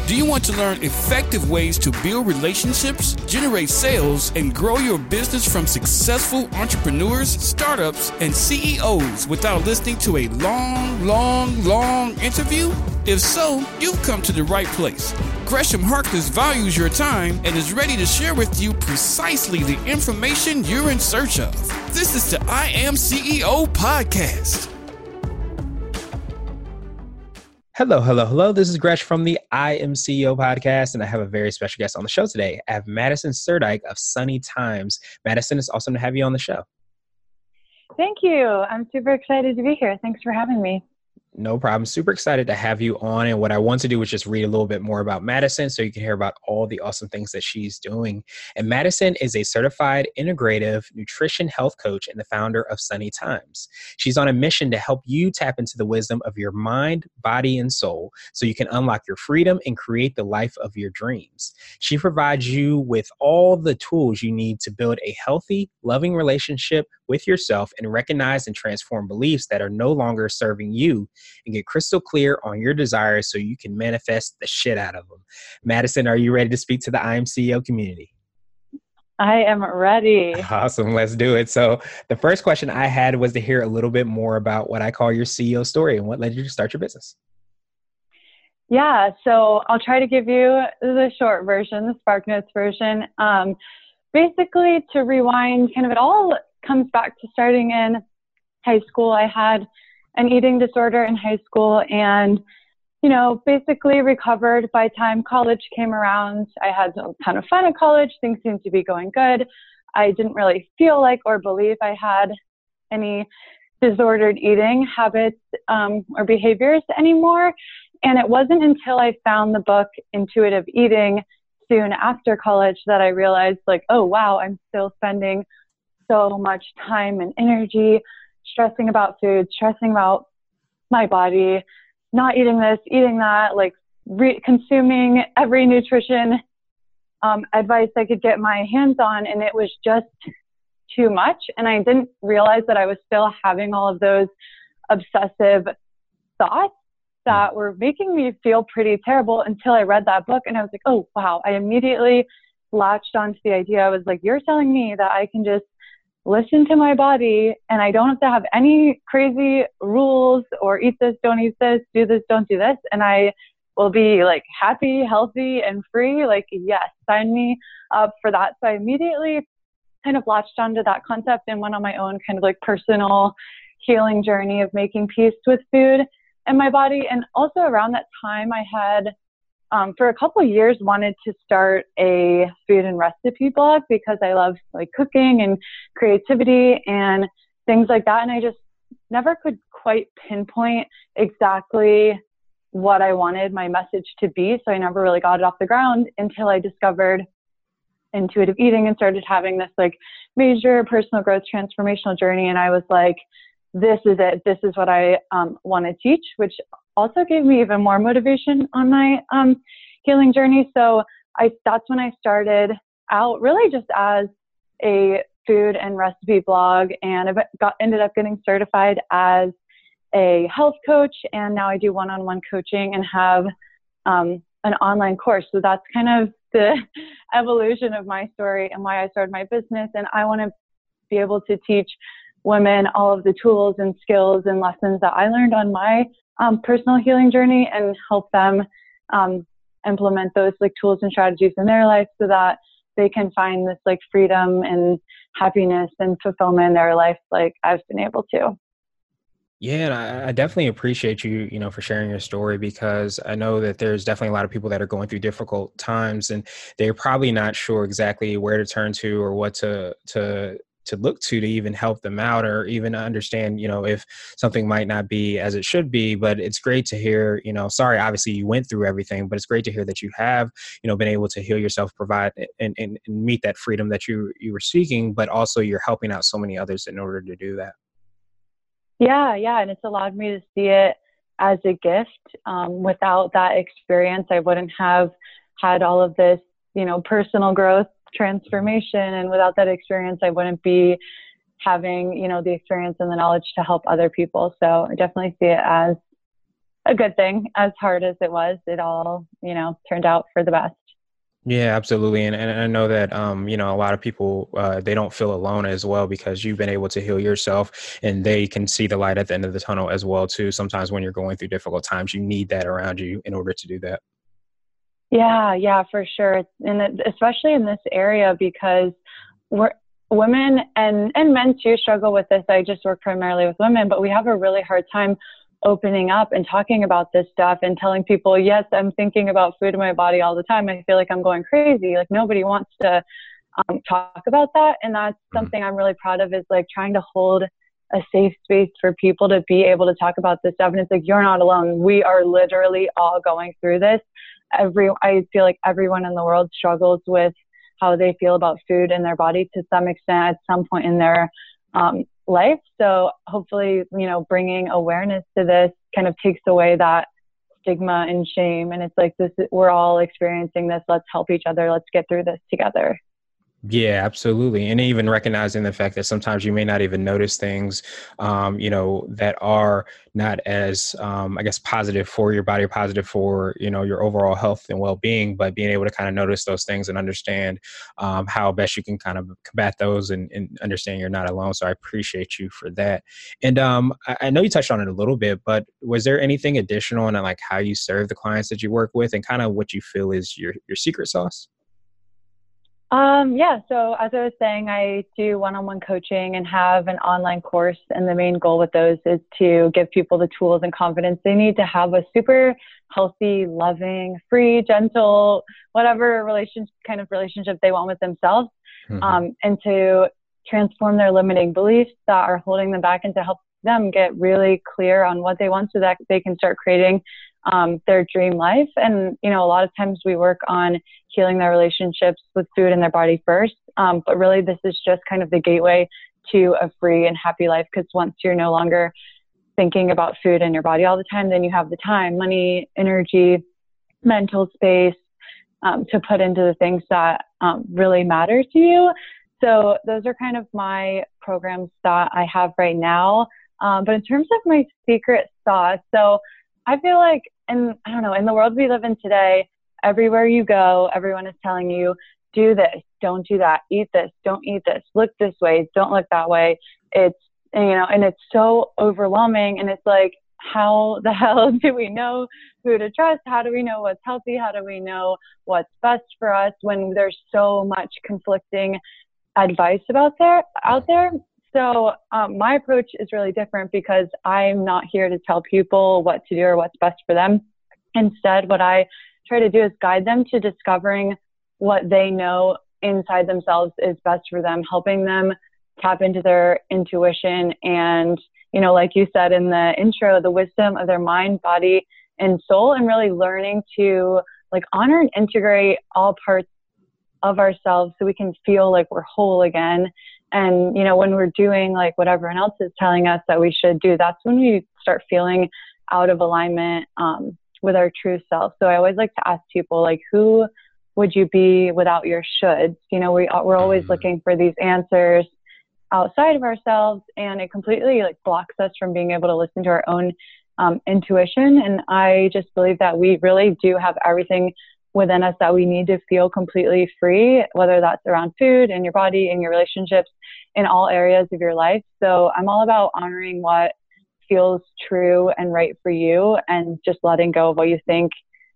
Do you want to learn effective ways to build relationships, generate sales, and grow your business from successful entrepreneurs, startups, and CEOs without listening to a long interview? If so, you've come to the right place. Gresham Harkless values your time and is ready to share with you precisely the information you're in search of. This is the I Am CEO podcast. Hello. This is Gresh from the I Am CEO podcast, and I have a very special guest on the show today. I have Madison Surdike of Sunny Times. Madison, it's awesome to have you on the show. Thank you. I'm super excited to be here. Thanks for having me. No problem. Super excited to have you on. And what I want to do is just read a little bit more about Madison so you can hear about all the awesome things that she's doing. And Madison is a certified integrative nutrition health coach and the founder of Sunny Times. She's on a mission to help you tap into the wisdom of your mind, body, and soul so you can unlock your freedom and create the life of your dreams. She provides you with all the tools you need to build a healthy, loving relationship with yourself and recognize and transform beliefs that are no longer serving you, and get crystal clear on your desires so you can manifest the shit out of them. Madison, are you ready to speak to the I Am CEO community? I am ready. Awesome. Let's do it. So the first question I had was to hear a little bit more about what I call your CEO story and what led you to start your business. Yeah, so I'll try to give you the short version, the SparkNotes version. Basically, to rewind, kind of it all comes back to starting in high school. I had an eating disorder in high school and, basically recovered by the time college came around. I had a ton of fun at college. Things seemed to be going good. I didn't really feel like or believe I had any disordered eating habits or behaviors anymore. And it wasn't until I found the book Intuitive Eating soon after college that I realized oh, wow, I'm still spending so much time and energy stressing about food, stressing about my body, not eating this, eating that, consuming every nutrition advice I could get my hands on. And it was just too much. And I didn't realize that I was still having all of those obsessive thoughts that were making me feel pretty terrible until I read that book. And I was like, oh, wow. I immediately latched onto the idea. I was like, you're telling me that I can just listen to my body and I don't have to have any crazy rules or eat this, don't eat this, do this, don't do this. And I will be happy, healthy, and free. Yes, sign me up for that. So I immediately kind of latched onto that concept and went on my own kind of personal healing journey of making peace with food and my body. And also around that time I had for a couple of years wanted to start a food and recipe blog because I love cooking and creativity and things like that. And I just never could quite pinpoint exactly what I wanted my message to be. So I never really got it off the ground until I discovered intuitive eating and started having this major personal growth transformational journey. And I was like, this is it. This is what I want to teach, which also gave me even more motivation on my healing journey. So that's when I started out really just as a food and recipe blog, and I ended up getting certified as a health coach. And now I do one-on-one coaching and have an online course. So that's kind of the evolution of my story and why I started my business. And I want to be able to teach women all of the tools and skills and lessons that I learned on my personal healing journey and help them implement those tools and strategies in their life so that they can find this freedom and happiness and fulfillment in their life I've been able to. Yeah, and I definitely appreciate you, for sharing your story, because I know that there's definitely a lot of people that are going through difficult times and they're probably not sure exactly where to turn to or what to look to even help them out or even understand, if something might not be as it should be. But it's great to hear, sorry, obviously you went through everything, but it's great to hear that you have, been able to heal yourself, provide and meet that freedom that you were seeking, but also you're helping out so many others in order to do that. Yeah. And it's allowed me to see it as a gift. Without that experience, I wouldn't have had all of this, personal growth transformation. And without that experience, I wouldn't be having, the experience and the knowledge to help other people. So I definitely see it as a good thing. As hard as it was, it all, turned out for the best. Yeah, absolutely. And I know that, a lot of people, they don't feel alone as well because you've been able to heal yourself and they can see the light at the end of the tunnel as well, too. Sometimes when you're going through difficult times, you need that around you in order to do that. Yeah, for sure. And especially in this area, because women and men too struggle with this. I just work primarily with women, but we have a really hard time opening up and talking about this stuff and telling people, yes, I'm thinking about food in my body all the time. I feel like I'm going crazy. Like nobody wants to talk about that. And that's something I'm really proud of, is like trying to hold a safe space for people to be able to talk about this stuff. And it's like, you're not alone. We are literally all going through this. I feel like everyone in the world struggles with how they feel about food in their body to some extent at some point in their life. So hopefully, bringing awareness to this kind of takes away that stigma and shame. And it's like, we're all experiencing this. Let's help each other. Let's get through this together. Yeah, absolutely. And even recognizing the fact that sometimes you may not even notice things, that are not as, positive for your body, or positive for, your overall health and well-being, but being able to kind of notice those things and understand how best you can kind of combat those and understand you're not alone. So I appreciate you for that. And I know you touched on it a little bit, but was there anything additional in like how you serve the clients that you work with and kind of what you feel is your secret sauce? Yeah. So as I was saying, I do one-on-one coaching and have an online course. And the main goal with those is to give people the tools and confidence they need to have a super healthy, loving, free, gentle, whatever relationship they want with themselves. And to transform their limiting beliefs that are holding them back, and to help them get really clear on what they want so that they can start creating their dream life. And, a lot of times we work on healing their relationships with food and their body first. But really this is just kind of the gateway to a free and happy life. Because once you're no longer thinking about food and your body all the time, then you have the time, money, energy, mental space to put into the things that really matter to you. So those are kind of my programs that I have right now. But in terms of my secret sauce, so I feel like, in the world we live in today, everywhere you go, everyone is telling you, do this, don't do that, eat this, don't eat this, look this way, don't look that way. It's, and it's so overwhelming. And it's like, how the hell do we know who to trust? How do we know what's healthy? How do we know what's best for us when there's so much conflicting advice out there? So my approach is really different, because I'm not here to tell people what to do or what's best for them. Instead, what I try to do is guide them to discovering what they know inside themselves is best for them, helping them tap into their intuition and, like you said in the intro, the wisdom of their mind, body, and soul, and really learning to like honor and integrate all parts of ourselves so we can feel like we're whole again. And, when we're doing like what everyone else is telling us that we should do, that's when we start feeling out of alignment with our true self. So I always like to ask people, like, who would you be without your shoulds? We're always looking for these answers outside of ourselves, and it completely like blocks us from being able to listen to our own intuition. And I just believe that we really do have everything within us that we need to feel completely free, whether that's around food and your body and your relationships in all areas of your life. So I'm all about honoring what feels true and right for you, and just letting go of what you think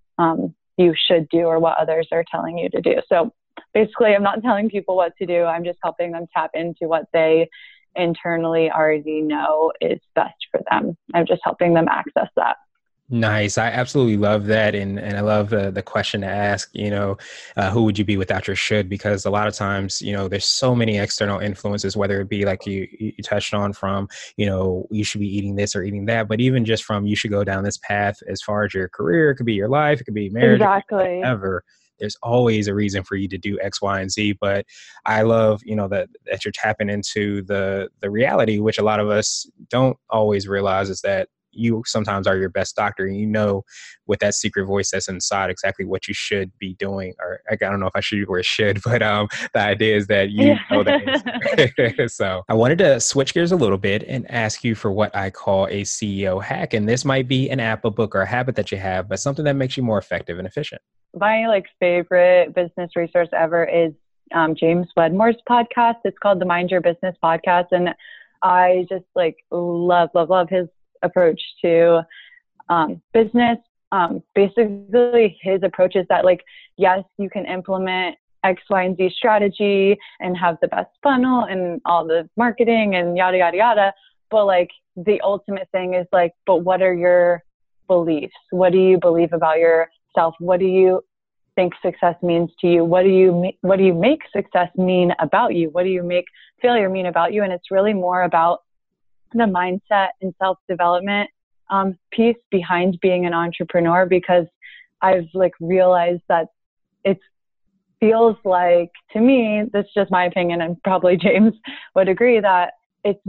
you should do or what others are telling you to do. So basically, I'm not telling people what to do. I'm just helping them tap into what they internally already know is best for them. I'm just helping them access that. Nice. I absolutely love that. And I love the question to ask, who would you be without your should? Because a lot of times, there's so many external influences, whether it be like you touched on from, you should be eating this or eating that, but even just from you should go down this path as far as your career, it could be your life, it could be marriage, exactly. whatever. There's always a reason for you to do X, Y, and Z. But I love, that you're tapping into the reality, which a lot of us don't always realize, is that you sometimes are your best doctor, and you know with that secret voice that's inside exactly what you should be doing. Or I don't know if I should use the word should, but the idea is that you know the answer. So I wanted to switch gears a little bit and ask you for what I call a CEO hack. And this might be an app, a book, or a habit that you have, but something that makes you more effective and efficient. My favorite business resource ever is James Wedmore's podcast. It's called the Mind Your Business podcast. And I just love his approach to business. Basically his approach is that yes, you can implement X, Y, and Z strategy and have the best funnel and all the marketing and yada, yada, yada. But the ultimate thing is but what are your beliefs? What do you believe about yourself? What do you think success means to you? What do you make success mean about you? What do you make failure mean about you? And it's really more about the mindset and self-development piece behind being an entrepreneur, because I've realized that it feels like, to me, this is just my opinion, and probably James would agree, that it's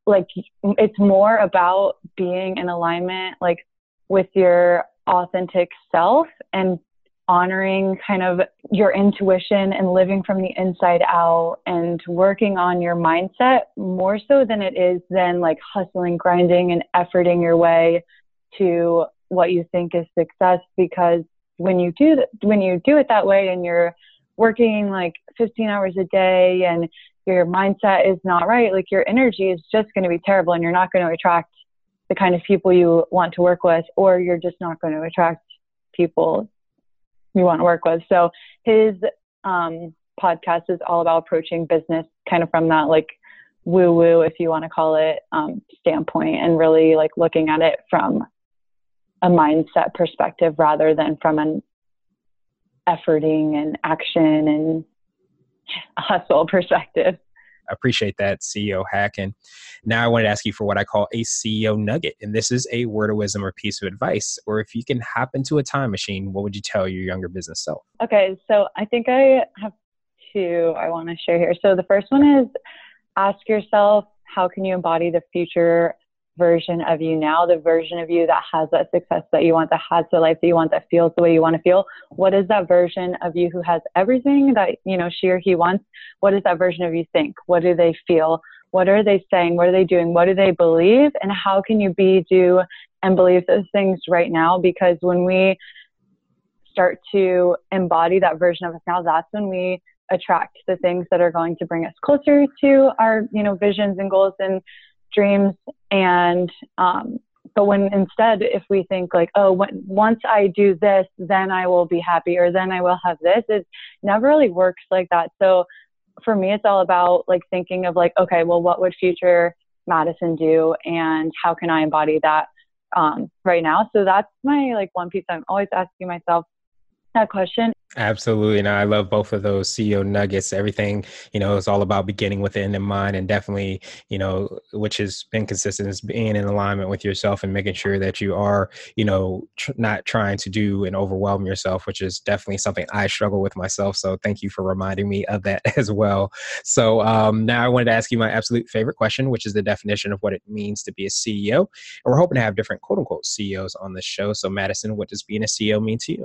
more about being in alignment with your authentic self and honoring kind of your intuition and living from the inside out and working on your mindset more so than it is then hustling, grinding, and efforting your way to what you think is success. Because when you do it that way and you're working 15 hours a day and your mindset is not right, your energy is just going to be terrible, and you're not going to attract the kind of people you want to work with, or you're just not going to attract people you want to work with. So his podcast is all about approaching business kind of from that woo-woo, if you want to call it, standpoint, and really looking at it from a mindset perspective rather than from an efforting and action and hustle perspective. I appreciate that CEO hack. And now I wanted to ask you for what I call a CEO nugget. And this is a word of wisdom or piece of advice. Or if you can hop into a time machine, what would you tell your younger business self? Okay, so I think I have two I want to share here. So the first one is, ask yourself, how can you embody the future version of you now, the version of you that has that success that you want, that has the life that you want, that feels the way you want to feel? What is that version of you who has everything that she or he wants? What does that version of you think? What do they feel? What are they saying? What are they doing? What do they believe? And how can you be, do, and believe those things right now? Because when we start to embody that version of us now, that's when we attract the things that are going to bring us closer to our visions and goals and dreams. And but when instead, if we think once I do this, then I will be happy, or then I will have this, it never really works like that. So for me, it's all about thinking of okay, well, what would future Madison do, and how can I embody that right now? So that's my one piece I'm always asking myself that question. Absolutely. And I love both of those CEO nuggets. Everything, is all about beginning with the end in mind, and definitely, which has been consistent, is being in alignment with yourself and making sure that you are, not trying to do and overwhelm yourself, which is definitely something I struggle with myself. So thank you for reminding me of that as well. So now I wanted to ask you my absolute favorite question, which is the definition of what it means to be a CEO. And we're hoping to have different quote unquote CEOs on the show. So Madison, what does being a CEO mean to you?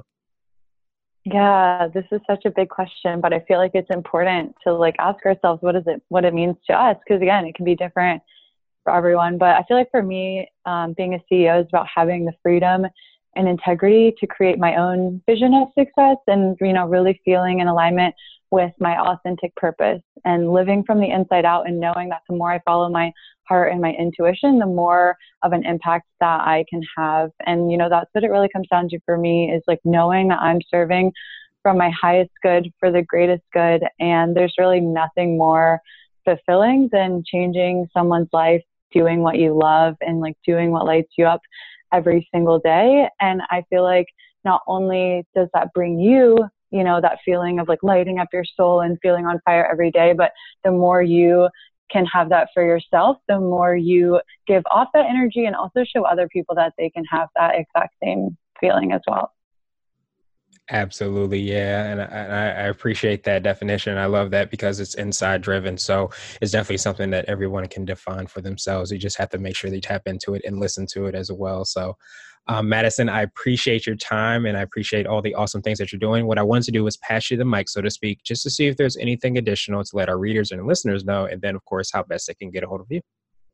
Yeah, this is such a big question, but I feel like it's important to ask ourselves what it means to us, because again, it can be different for everyone. But I feel like for me, being a CEO is about having the freedom and integrity to create my own vision of success, and really feeling in alignment with my authentic purpose and living from the inside out, and knowing that the more I follow my heart and my intuition, the more of an impact that I can have. And, that's what it really comes down to for me, is knowing that I'm serving from my highest good for the greatest good. And there's really nothing more fulfilling than changing someone's life, doing what you love, and doing what lights you up every single day. And I feel like not only does that bring you, that feeling of lighting up your soul and feeling on fire every day, but the more you can have that for yourself, the more you give off that energy, and also show other people that they can have that exact same feeling as well. Absolutely. Yeah. And I appreciate that definition. I love that because it's inside driven. So it's definitely something that everyone can define for themselves. You just have to make sure they tap into it and listen to it as well. So, Madison, I appreciate your time and I appreciate all the awesome things that you're doing. What I wanted to do was pass you the mic, so to speak, just to see if there's anything additional to let our readers and listeners know. And then, of course, how best they can get a hold of you.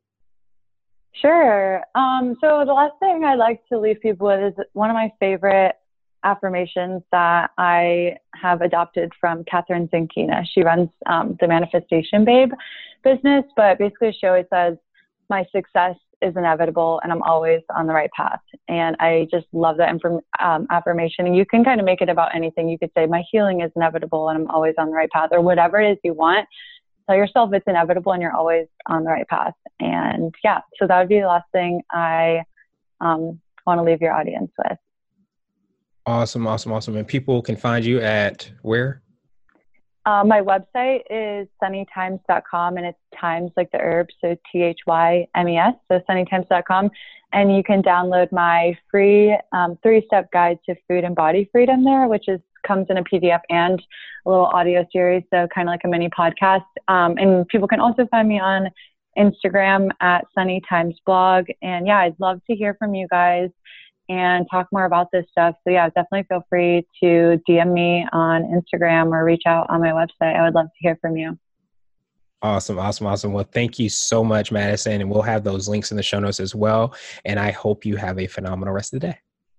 Sure. So the last thing I'd like to leave people with is one of my favorite affirmations that I have adopted from Catherine Zankina. She runs the Manifestation Babe business, but basically she always says, my success is inevitable and I'm always on the right path. And I just love that affirmation. And you can kind of make it about anything. You could say, my healing is inevitable and I'm always on the right path, or whatever it is you want. Tell yourself it's inevitable and you're always on the right path. And yeah, so that would be the last thing I want to leave your audience with. Awesome. And people can find you at where? My website is sunnytimes.com, and it's times like the herb, so THYMES, so sunnytimes.com. And you can download my free 3-step guide to food and body freedom there, which comes in a PDF and a little audio series, so kind of like a mini podcast. And people can also find me on Instagram at sunnytimesblog. And yeah, I'd love to hear from you guys and talk more about this stuff. So yeah, definitely feel free to DM me on Instagram or reach out on my website. I would love to hear from you. Awesome. Well, thank you so much, Madison. And we'll have those links in the show notes as well. And I hope you have a phenomenal rest of the day.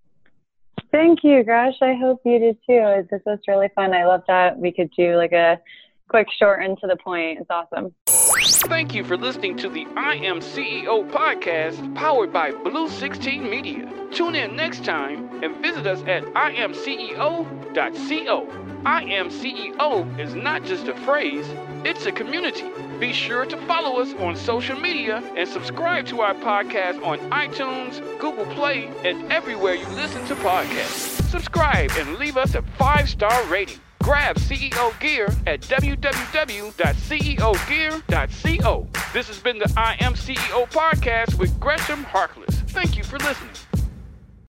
Thank you, Gresh. I hope you did too. This was really fun. I love that we could do like a quick, short, and to the point. It's awesome. Thank you for listening to the I Am CEO podcast powered by Blue 16 Media. Tune in next time and visit us at imceo.co. I Am CEO is not just a phrase, it's a community. Be sure to follow us on social media and subscribe to our podcast on iTunes, Google Play, and everywhere you listen to podcasts. Subscribe and leave us a 5-star rating. Grab CEO Gear at www.ceogear.co. This has been the I Am CEO podcast with Gresham Harkless. Thank you for listening.